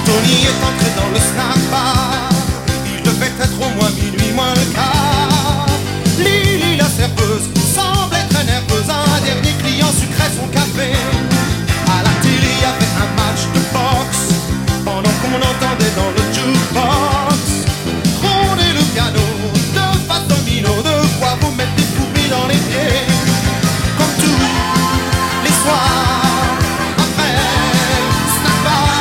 Tony est entré dans le snack bar. Il devait être au moins minuit moins le quart. Lily la serveuse semblait très nerveuse. Un dernier client sucrait son café. À la télé il y avait un match de boxe pendant qu'on entendait dans le jukebox trôner le piano de Fat Domino. De quoi vous mettre des fourmis dans les pieds. Comme tous les soirs après snack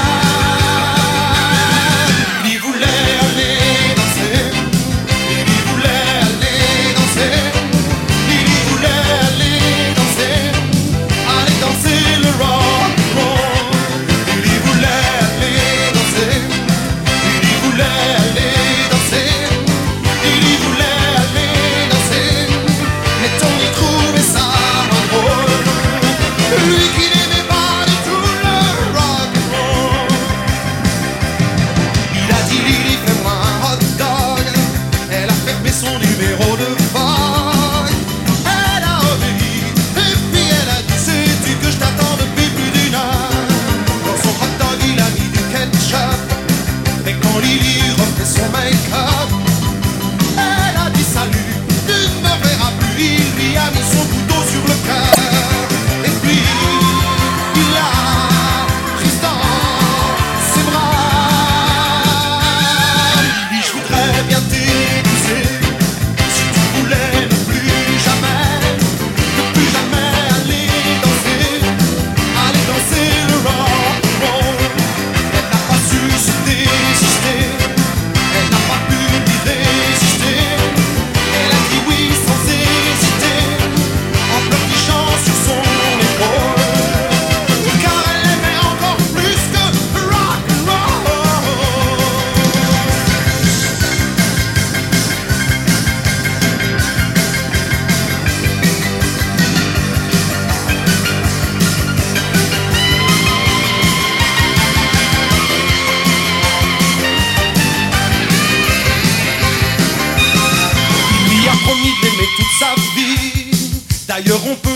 bar. Il voulait aller danser. Il voulait aller danser. Il voulait aller danser. Aller danser le rock and roll. Il voulait aller danser. Il voulait aller danser. Il voulait aller danser. Mais Tony trouvait ça moins drôle. Lui qui n'aimait pas du tout le rock and roll. Il a dit Lily fais-moi un hot dog. Elle a fermé son numéro de Vogue. Elle a obéi et puis elle a dit sais-tu que je t'attends depuis plus d'une heure. Dans son hot dog il a mis du ketchup. Mais quand Lily refait son make-up, elle a dit salut, tu ne me verras plus. Il lui a mis son couteau sur le cœur. Et puis il l'a prise dans ses bras. Il dit je voudrais bien t'épouser. Si tu voulais ne plus jamais aller danser le rock and roll. Elle n'a pas su se désister. Elle n'a pas pu lui résister. Elle a dit oui sans hésiter, en pleurnichant sur son épaule. Car elle aimait encore plus que rock and roll. Il lui a promis de l'aimer toute sa vie. D'ailleurs on peut